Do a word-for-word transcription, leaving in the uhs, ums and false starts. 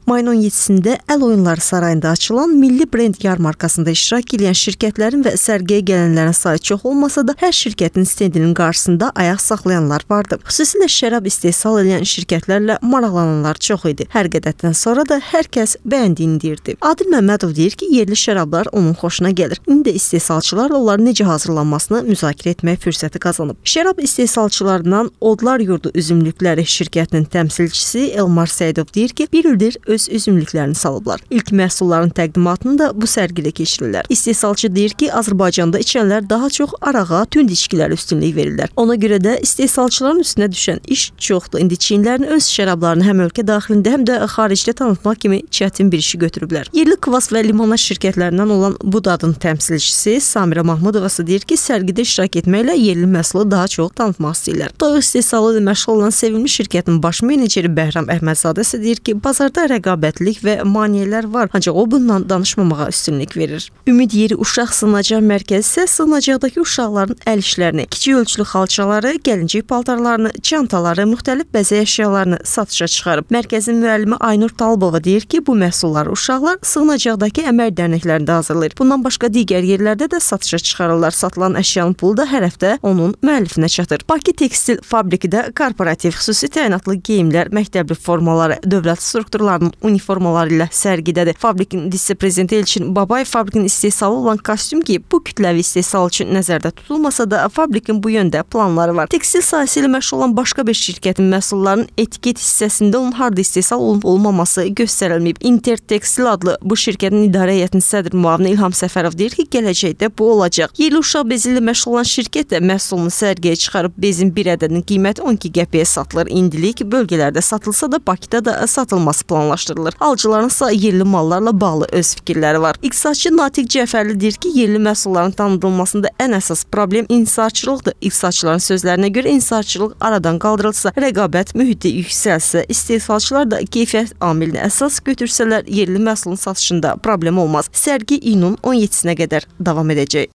Mayın on yeddisində Əl Oyunları Sarayında açılan Milli Brend yarmarkasında iştirak edən şirkətlərin və sərgiyə gələnlərin sayı çox olmasa da, hər şirkətin stendinin qarşısında ayaq saxlayanlar vardı. Xüsusilə şərab istehsal edən şirkətlərlə maraqlananlar çox idi. Hər qədətdən sonra da hər kəs bəyəndiyini deyirdi. Adil Məmmədov deyir ki, yerli şərablar onun xoşuna gəlir. İndi istehsalçılarla onların necə hazırlanmasını müzakirə etmək fürsəti qazanıb. Şərab istehsalçılarından Odlar Yurdu Üzümlükləri şirkətinin təmsilçisi Elmar Səyidov deyir ki, bir ildir öz üzümlüklərini salıblar. İlk məhsulların təqdimatını da bu sərgidə keçirirlər. İstehsalçı deyir ki, Azərbaycanda içənlər daha çox arağa, tünd içkilərə üstünlük verirlər. Ona görə də istehsalçıların üstünə düşən iş çoxdur. İndi Çinlərin öz şərablarını həm ölkə daxilində, həm də xaricdə tanıtmaq kimi çətin bir işi götürüblər. Yerli kvas və limonad şirkətlərindən olan Budadın təmsilçisi Samirə Mahmudova deyir ki, sərgidə iştirak etməklə yerli məhsulu daha çox tanıtmaq istəyirlər. Toyuq istehsalı ilə məşğul olan sevimli şirkətin baş meneceri Bəhram Əhmədzadə isə deyir ki, bazarda rəqabətlik və maneələr var, ancaq o bundan danışmamağa üstünlük verir. Ümid Yeri Uşaq Sığınacaq Mərkəzi isə sığınacaqdakı uşaqların əl işlərini, kiçik ölçülü xalçaları, gəlincik paltarlarını, çantaları, müxtəlif bəzək əşyalarını satışa çıxarıb. Mərkəzin müəllimi Aynur Talbova deyir ki, bu məhsulları uşaqlar sığınacaqdakı əmək dərnəklərində hazırlayır. Bundan başqa digər yerlərdə də satışa çıxarırlar. Satılan əşyanın pulu da hər həftə onun müəllifinə çatır. Bakı Tekstil Fabrikdə korporativ xüsusi təyinatlı geyimlər, məktəbli formaları, dövlət strukturlarının uniformaları ilə sərgidədir. Fabrikin vitse-prezidenti Elçin Babayev fabrikin istehsalı olan kostyum geyib. Bu kütləvi istehsal üçün nəzərdə tutulmasa da, fabrikin bu yöndə planları var. Tekstil sahəsi ilə məşğul olan başqa bir şirkətin məhsullarının etiket hissəsində onun harda istehsal olub olmaması göstərilməyib. Intertekstil adlı bu şirkətin idarə heyətinin sədr müavini İlham Səfərov deyir ki, gələcəkdə bu olacaq. Yerli uşaq bezi ilə məşğul olan şirkət də məhsulunu sərgiyə çıxarıb bezin bir ədədinin qiyməti on iki qəpiyə satılır. İndilik bölgələrdə satılsa da Bakıda da satılması planlaşdırılır. Alıcıların ise yerli mallarla bağlı öz fikirləri var. İqtisadçı Natiq Cəfərli deyir ki, yerli məhsulların tanıdılmasında ən əsas problem inhisarçılıqdır. İqtisadçıların sözlərinə görə inhisarçılıq aradan qaldırılsa, rəqabət mühiti yüksəlsə, istehsalçılar da keyfiyyət amilini əsas götürsələr, yerli məhsulun satışında problem olmaz. Sərgi iyunun on yeddisinə qədər davam edəcək.